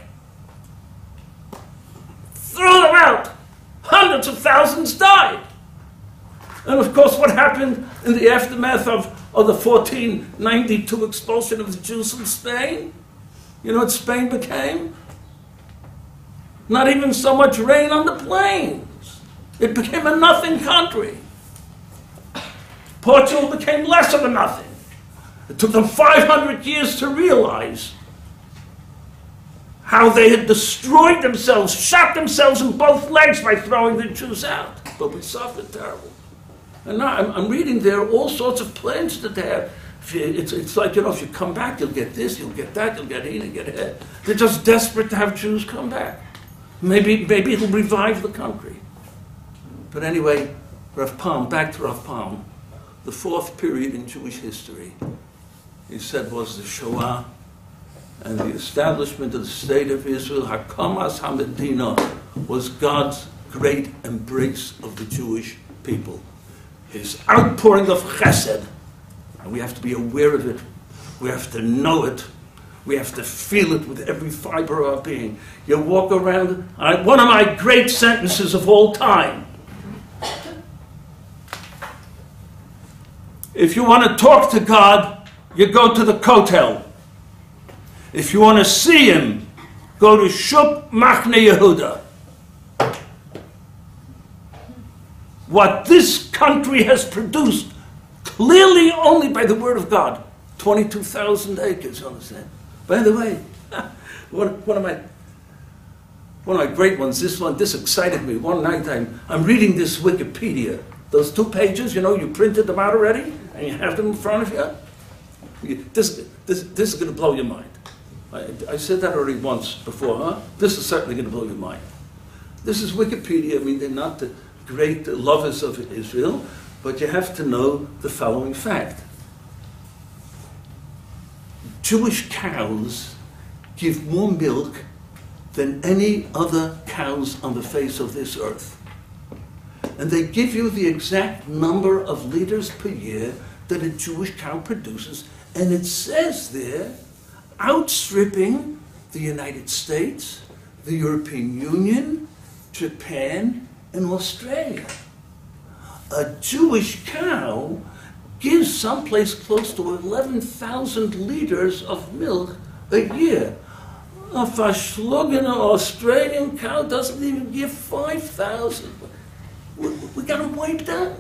Threw them out. Hundreds of thousands died. And of course, what happened in the aftermath of the 1492 expulsion of the Jews from Spain? You know what Spain became? Not even so much rain on the plains. It became a nothing country. Portugal became less of a nothing. It took them 500 years to realize how they had destroyed themselves, shot themselves in both legs by throwing the Jews out. But we suffered terrible. And now I'm reading there all sorts of plans that they have. It's like, if you come back, you'll get this, you'll get that, you'll get in and get ahead. They're just desperate to have Jews come back. Maybe it'll revive the country. But anyway, Rav Palm, back to Rav Palm, the fourth period in Jewish history, he said, was the Shoah and the establishment of the state of Israel. Hakamas HaMedina was God's great embrace of the Jewish people. His outpouring of chesed, and we have to be aware of it, we have to know it, we have to feel it with every fiber of our being. You walk around, one of my great sentences of all time. If you want to talk to God, you go to the Kotel. If you want to see him, go to Shuk Machne Yehuda. What this country has produced, clearly only by the word of God, 22,000 acres, you understand? By the way, one of my great ones, this excited me. One night I'm reading this Wikipedia. Those 2 pages, you printed them out already, and you have them in front of you. This is going to blow your mind. I said that already once before, huh? This is certainly going to blow your mind. This is Wikipedia. I mean, they're not the great lovers of Israel, but you have to know the following fact. Jewish cows give more milk than any other cows on the face of this earth. And they give you the exact number of liters per year that a Jewish cow produces, and it says there, outstripping the United States, the European Union, Japan, and Australia. A Jewish cow gives someplace close to 11,000 liters of milk a year. A Verschlungene Australian cow doesn't even give 5,000. We got them wiped out.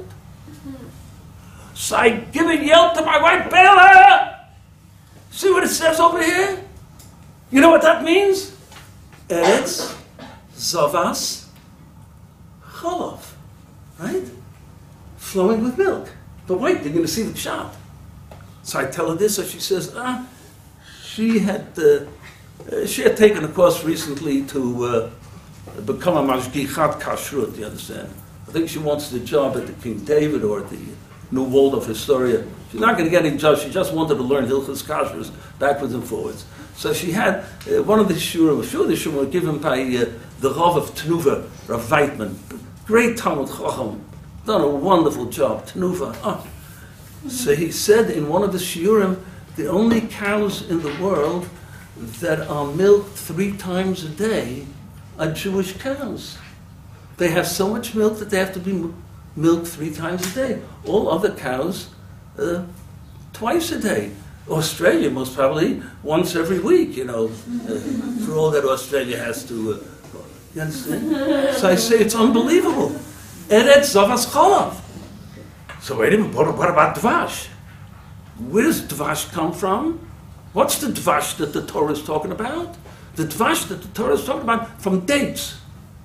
So I give a yelp to my white baler. See what it says over here? You know what that means? Eretz Zavas Cholov, right? Flowing with milk. But wait, you're going to see the shot. So I tell her this, so she says, she had taken a course recently to become a mashgichat kashrut, you understand? I think she wants the job at the King David or the New Waldorf Astoria. She's not going to get any job. She just wanted to learn Hilchos Kashrus backwards and forwards. So she had one of the shurim, a few of the shurim were given by the Rav of Tnuva, Rav Weitman, great Talmud Chacham, done a wonderful job, Tnuva. Oh. So he said in one of the shiurim, the only cows in the world that are milked 3 times a day are Jewish cows. They have so much milk that they have to be milked 3 times a day. All other cows, twice a day. Australia, most probably, once every week, for all that Australia has to, you understand? So I say it's unbelievable. Eretz Zavas Cholov. So wait a minute, what about Dvash? Where does Dvash come from? What's the Dvash that the Torah is talking about? The Dvash that the Torah is talking about from dates.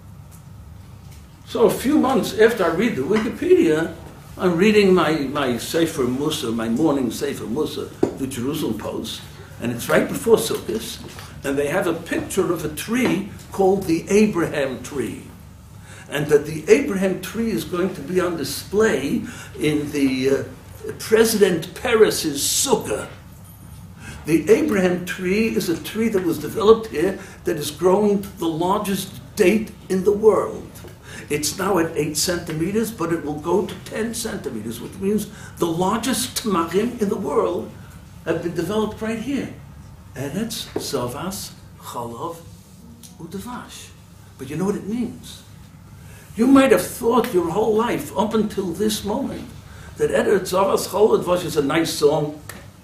So a few months after I read the Wikipedia, I'm reading my Sefer Musa, my morning Sefer Musa, the Jerusalem Post, and it's right before Sukkot, and they have a picture of a tree called the Abraham tree. And that the Abraham tree is going to be on display in the President Peres's sukkah. The Abraham tree is a tree that was developed here that is growing the largest date in the world. It's now at 8 centimeters, but it will go to 10 centimeters, which means the largest tamarim in the world have been developed right here. Eretz Zavas Cholov Udavash. But you know what it means? You might have thought your whole life, up until this moment, that Eretz Zavas Cholov Udavash is a nice song.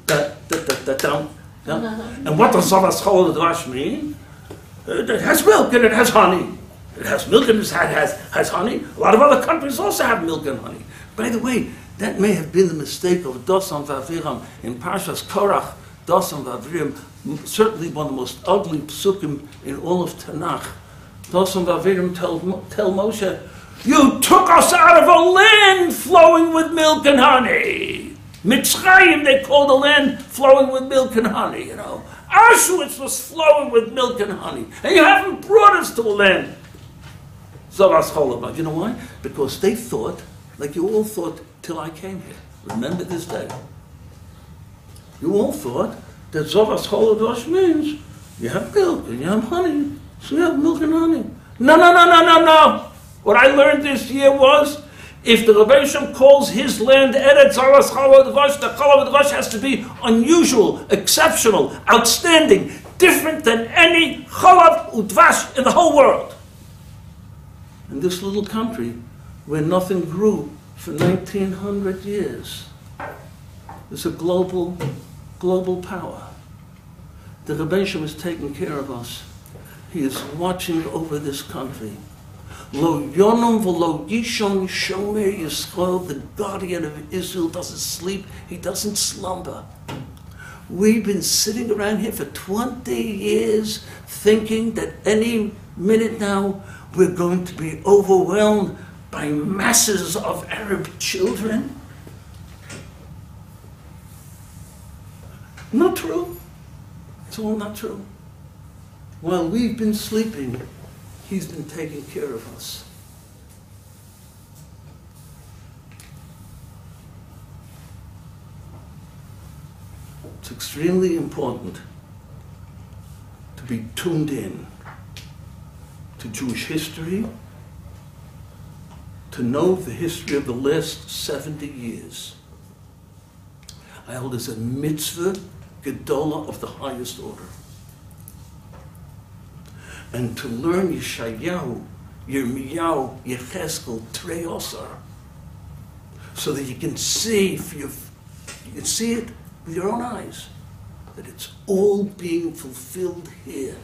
And what does Zavas Cholov Udavash mean? It has milk and it has honey. It has milk and it has honey. A lot of other countries also have milk and honey. By the way, that may have been the mistake of Dosan Vaviram in Parshas Korach, Dasan Vavrim, certainly one of the most ugly psukim in all of Tanakh. Dasan Vavrim tell Moshe, you took us out of a land flowing with milk and honey. Mitzrayim, they call the land flowing with milk and honey, you know. Auschwitz was flowing with milk and honey. And you haven't brought us to a land. Zavas Cholabah. You know why? Because they thought, like you all thought till I came here. Remember this day. You all thought that Zavas Cholabah means you have milk and you have honey. So you have milk and honey. No. What I learned this year was, if the Rebbe Shem calls his land Eretz Zaras Chalav Dvash, the Chalav Dvash has to be unusual, exceptional, outstanding, different than any Chalav Udvash in the whole world. In this little country, where nothing grew for 1900 years, there's a global power. The Rebbe Shem is taking care of us. He is watching over this country. Lo Yonam v'lo Yishon Shomer Yisrael, the guardian of Israel, doesn't sleep, he doesn't slumber. We've been sitting around here for 20 years thinking that any minute now we're going to be overwhelmed by masses of Arab children. Not true. It's all not true. While we've been sleeping, he's been taking care of us. It's extremely important to be tuned in to Jewish history, to know the history of the last 70 years. I hold as a mitzvah gedola of the highest order. And to learn Yeshayahu, Yirmiyahu, Yecheskel, Trei Osar, so that you can see it with your own eyes, that it's all being fulfilled here.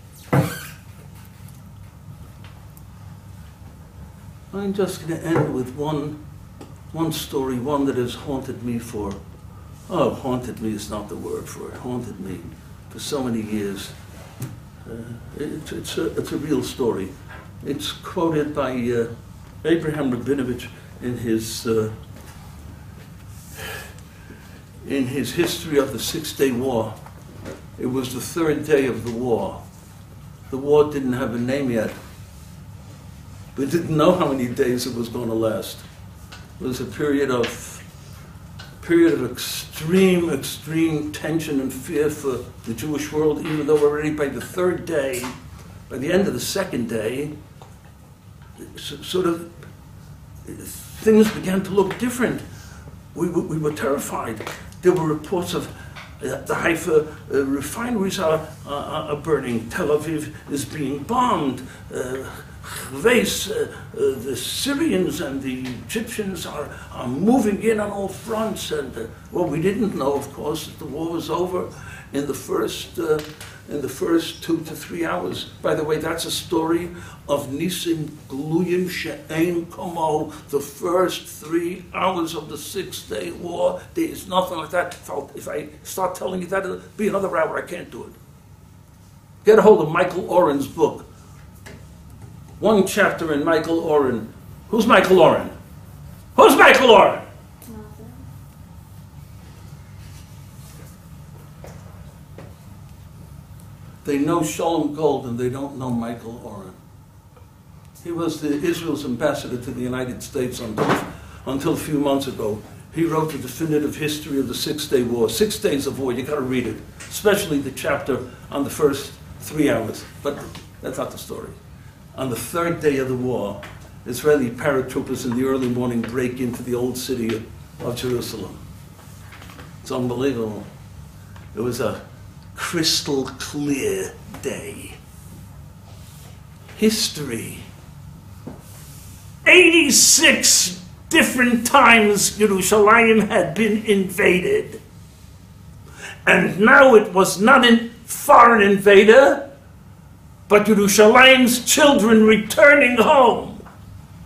I'm just going to end with one story, one that has haunted me haunted me is not the word for it, haunted me for so many years. It's a real story. It's quoted by Abraham Rabinovich in his history of the Six-Day War. It was the third day of the war. The war didn't have a name yet. We didn't know how many days it was going to last. It was a period of extreme tension and fear for the Jewish world, even though already by the third day, by the end of the second day, sort of things began to look different. We were terrified. There were reports of the Haifa refineries are burning. Tel Aviv is being bombed. The Syrians and the Egyptians are moving in on all fronts, and what we didn't know, of course, that the war was over in the first 2 to 3 hours. By the way, that's a story of Nisim Gluyim She'ein Komo, the first 3 hours of the Six-Day War. There is nothing like that. If I start telling you that, it'll be another hour. I can't do it. Get a hold of Michael Oren's book. One chapter in Michael Oren. Who's Michael Oren? Who's Michael Oren? They know Shalom Gold and they don't know Michael Oren. He was Israel's ambassador to the United States until a few months ago. He wrote the definitive history of the Six-Day War. 6 days of war, you got to read it. Especially the chapter on the first 3 hours. But that's not the story. On the third day of the war, Israeli paratroopers in the early morning break into the old city of Jerusalem. It's unbelievable. It was a crystal clear day. History. 86 different times Yerushalayim had been invaded. And now it was not a foreign invader, but Yerushalayim's children returning home.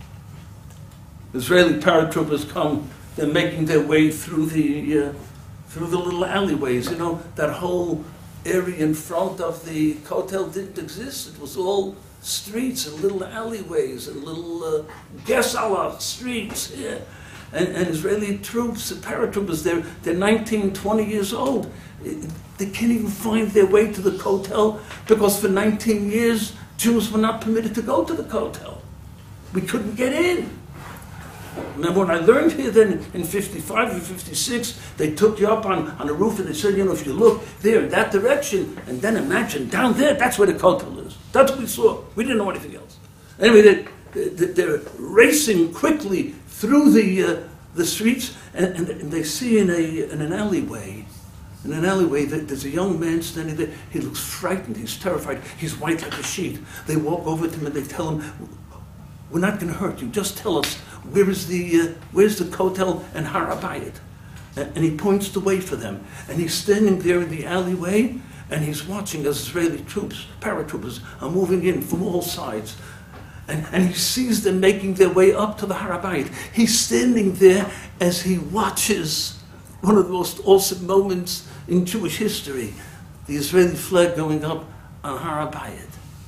Israeli paratroopers come, they're making their way through the through the little alleyways. You know, that whole area in front of the Kotel didn't exist. It was all streets and little alleyways and little Gesala streets. Yeah. And Israeli troops, the paratroopers, they're 19, 20 years old. They can't even find their way to the Kotel because for 19 years, Jews were not permitted to go to the Kotel. We couldn't get in. Remember when I learned here then in 55 and 56, they took you up on a roof and they said, you know, if you look there in that direction, and then imagine down there, that's where the Kotel is. That's what we saw. We didn't know anything else. Anyway, they're racing quickly through the streets, and they see in an alleyway, that there's a young man standing there. He looks frightened. He's terrified. He's white like a sheet. They walk over to him and they tell him, "We're not going to hurt you. Just tell us where's the Kotel and Har HaBayit." And he points the way for them. And he's standing there in the alleyway, and he's watching as Israeli troops, paratroopers, are moving in from all sides. And he sees them making their way up to the Har HaBayit. He's standing there as he watches one of the most awesome moments in Jewish history, the Israeli flag going up on Har HaBayit.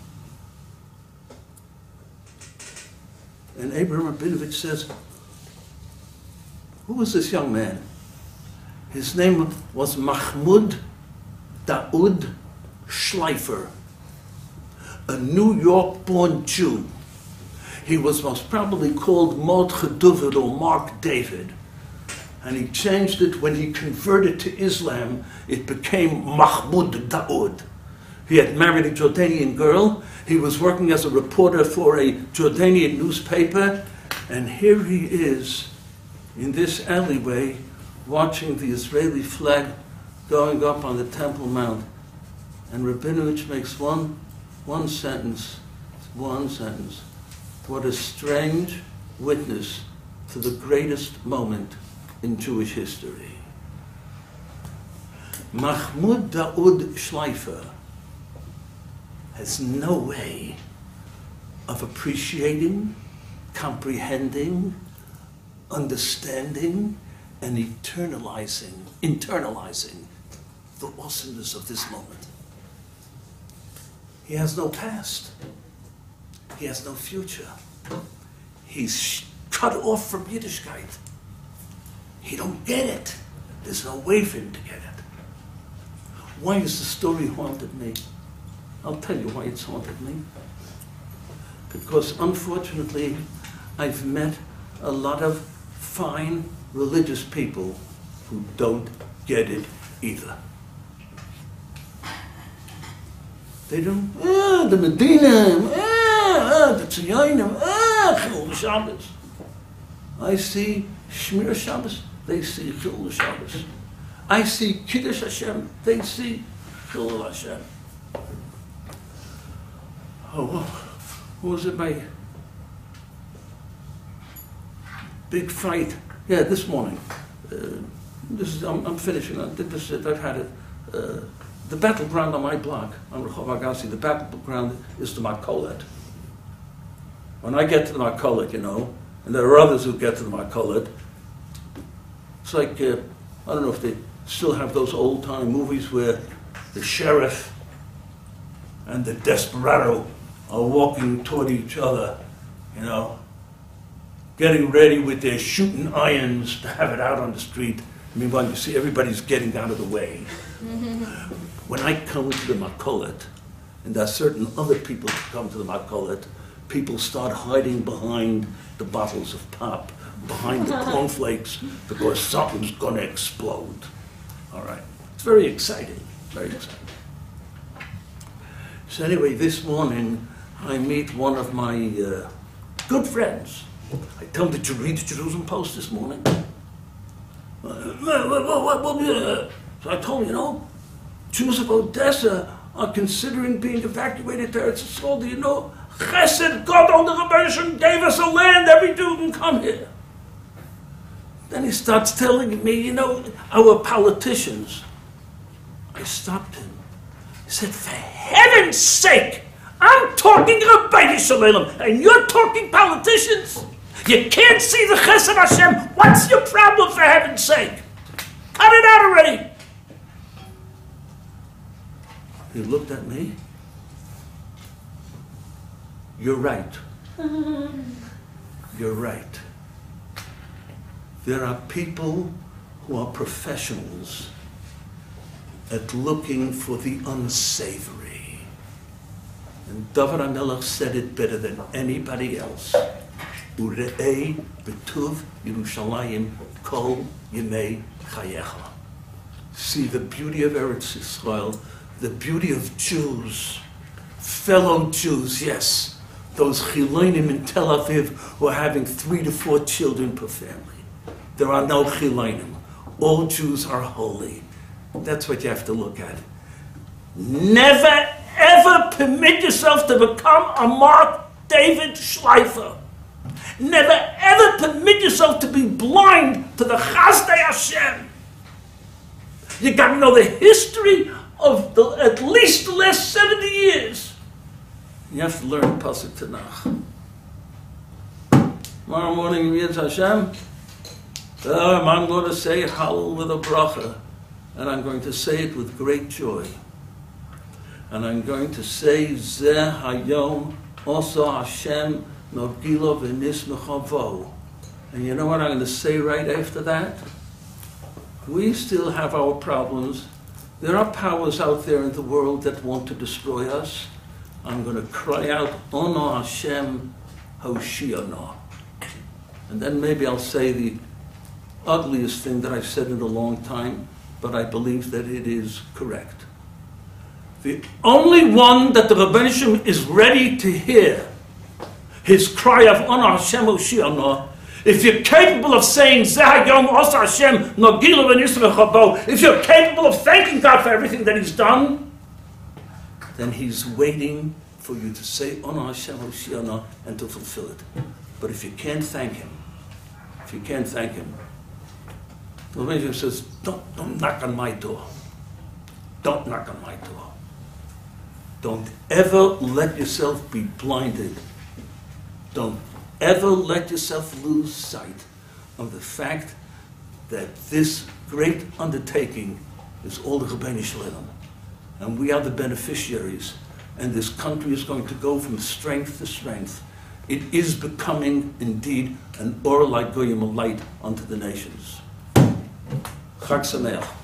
And Abraham Rabinovich says, who was this young man? His name was Mahmoud Daoud Schleifer, a New York-born Jew. He was most probably called Mordechai David or Mark David. And he changed it when he converted to Islam. It became Mahmoud Daoud. He had married a Jordanian girl. He was working as a reporter for a Jordanian newspaper. And here he is in this alleyway watching the Israeli flag going up on the Temple Mount. And Rabinovich makes one sentence. What a strange witness to the greatest moment in Jewish history. Mahmoud Daoud Schleifer has no way of appreciating, comprehending, understanding, and internalizing the awesomeness of this moment. He has no past. He has no future. He's cut off from Yiddishkeit. He don't get it. There's no way for him to get it. Why has the story haunted me? I'll tell you why it's haunted me. Because unfortunately, I've met a lot of fine religious people who don't get it either. They don't, the Medina, the Tziyonim, Chilul Shabbos. I see Shmir Shabbos, they see Chilul Shabbos. I see Kiddush Hashem, they see Chilul Hashem. Oh, what was it, my big fight? Yeah, this morning. I'm finishing. I did this. I've had it. The battleground on my block, on Rehov Agassi, the battleground is the Makolet. When I get to the Makolet, and there are others who get to the Makolet, it's like, I don't know if they still have those old-time movies where the sheriff and the desperado are walking toward each other, getting ready with their shooting irons to have it out on the street. Meanwhile, you see everybody's getting out of the way. When I come to the Makolet, and there are certain other people who come to the Makolet, people start hiding behind the bottles of pop, behind the cornflakes, because something's going to explode. All right. It's very exciting, very exciting. So anyway, this morning, I meet one of my good friends. I tell him, did you read the Jerusalem Post this morning? So I told him, Jews of Odessa are considering being evacuated to Eretz Yisrael. Do you know? Chesed, God on the Rebbeinu gave us a land, every Jew can come here. Then he starts telling me, our politicians. I stopped him. He said, for heaven's sake, I'm talking Rebbeinu Shalom, and you're talking politicians? You can't see the Chesed Hashem. What's your problem, for heaven's sake? Cut it out already! He looked at me. You're right. You're right. There are people who are professionals at looking for the unsavory. And David HaMelech said it better than anybody else. Ure'ei b'tuv Yerushalayim kol yemei chayecha. See the beauty of Eretz Yisrael, the beauty of Jews, fellow Jews, yes, those chilonim in Tel Aviv who are having 3 to 4 children per family. There are no chilonim. All Jews are holy. That's what you have to look at. Never, ever permit yourself to become a Mark David Schleifer. Never, ever permit yourself to be blind to the Chazdei Hashem. You got to know the history of at least the last 70 years. You have to learn Pasuk Tanakh. Tomorrow morning, Yitz Hashem, I'm going to say Hallel with a bracha, and I'm going to say it with great joy. And I'm going to say Zeh Hayom also Hashem Nogilo V'nis Mechavo. And you know what I'm going to say right after that? We still have our problems. There are powers out there in the world that want to destroy us. I'm going to cry out, Ono Hashem Hoshiano. And then maybe I'll say the ugliest thing that I've said in a long time, but I believe that it is correct. The only one that the Rebbeinu Shem is ready to hear his cry of Ono Hashem Hoshiano, if you're capable of saying Zeh Hayom Osa Hashem Nogilo V'nis Mechabo, if you're capable of thanking God for everything that He's done, then He's waiting for you to say Ono Hashem Hoshiano and to fulfill it. But if you can't thank Him, the Rebbeinu says, don't knock on my door. Don't knock on my door. Don't ever let yourself be blinded. Don't ever let yourself lose sight of the fact that this great undertaking is all the Rebbeinu Shalom. And we are the beneficiaries. And this country is going to go from strength to strength. It is becoming, indeed, an Or Like Goyim, a light unto the nations. Chag Sameach.